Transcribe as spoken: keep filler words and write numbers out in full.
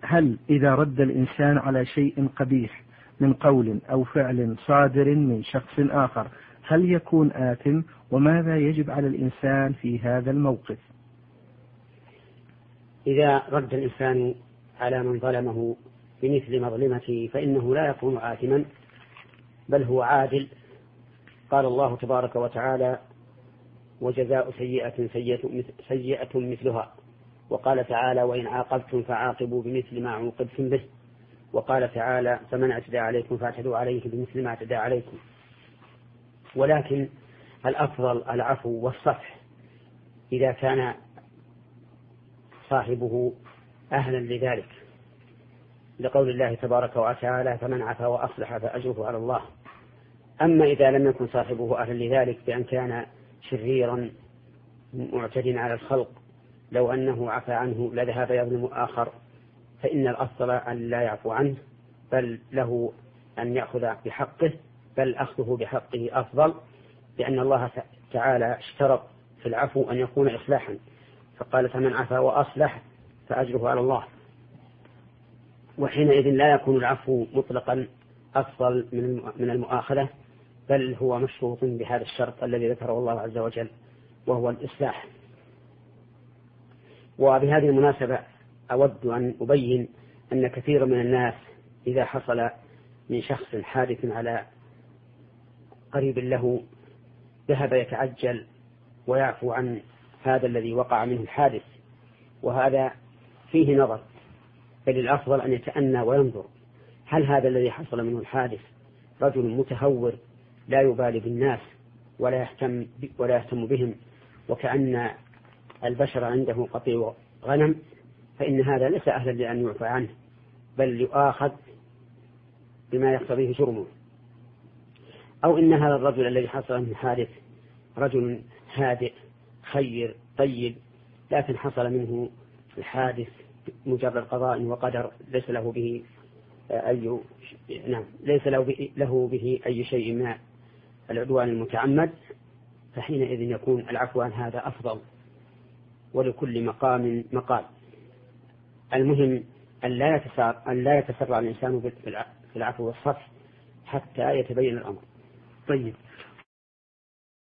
هل إذا رد الإنسان على شيء قبيح من قول أو فعل صادر من شخص آخر هل يكون آثم؟ وماذا يجب على الإنسان في هذا الموقف؟ إذا رد الإنسان على من ظلمه بمثل مظلمته فإنه لا يكون آثما، بل هو عادل. قال الله تبارك وتعالى: وجزاء سيئة سيئة مثلها. وقال تعالى: وإن عاقبتم فعاقبوا بمثل ما عوقبتم به. وقال تعالى: فمن اعتدى عليكم فاعتدوا عليه بمثل ما اعتدى عليكم. ولكن الأفضل العفو والصفح إذا كان صاحبه أهلا لذلك، لقول الله تبارك وتعالى: فمن عفا وأصلح فأجره على الله. أما إذا لم يكن صاحبه أهلا لذلك بأن كان شريرا معتدٍ على الخلق، لو أنه عفى عنه لذهب يظلم آخر، فإن الأفضل أن لا يعفو عنه، بل له أن يأخذ بحقه، بل أخذه بحقه أفضل، لأن الله تعالى اشترط في العفو أن يكون إصلاحا، فقال: فمن عفا وأصلح فأجره على الله. وحينئذ لا يكون العفو مطلقا أفضل من المؤاخذة، بل هو مشروط بهذا الشرط الذي ذكره الله عز وجل، وهو الإصلاح. وبهذه المناسبة أود أن أبين أن كثير من الناس إذا حصل من شخص حادث على قريب له ذهب يتعجل ويعفو عن هذا الذي وقع منه الحادث، وهذا فيه نظر، بل الأفضل أن يتأنى وينظر هل هذا الذي حصل منه الحادث رجل متهور لا يبالي بالناس ولا يهتم ولا يهتم بهم، وكأن البشر عنده قطيع غنم، فإن هذا ليس أهلا لأن يعفى عنه، بل يؤاخذ بما يقتضيه جرمه. أو إن هذا الرجل الذي حصل منه الحادث رجل هادئ خير طيب، لكن حصل منه الحادث مجرد قضاء وقدر، ليس له به أي نعم ليس له به, له به أي شيء من العدوان المتعمد، فحينئذ يكون العفو عن هذا أفضل، ولكل مقام مقال. المهم أن لا يتسارع, أن لا يتسرع الإنسان في العفو والصفح حتى يتبين الأمر. طيب،